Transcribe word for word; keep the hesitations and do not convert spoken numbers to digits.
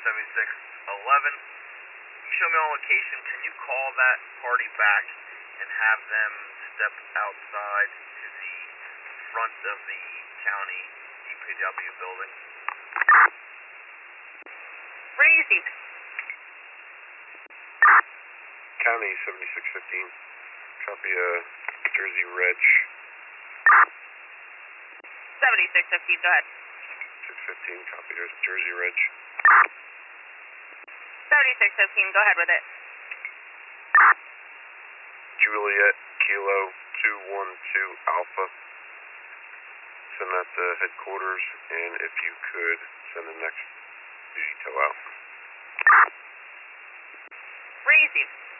seventy-six eleven. You show me on location. Can you call that party back and have them step outside to the front of the county D P W building? Received. County seventy-six fifteen. Copy a uh, Jersey Reg. seventy-six fifteen, go ahead. six fifteen, copy Jersey Reg. seventy-six fifteen, go ahead with it. Juliet Kilo two one two Alpha. Send that to headquarters, and if you could send the next detail out. Received.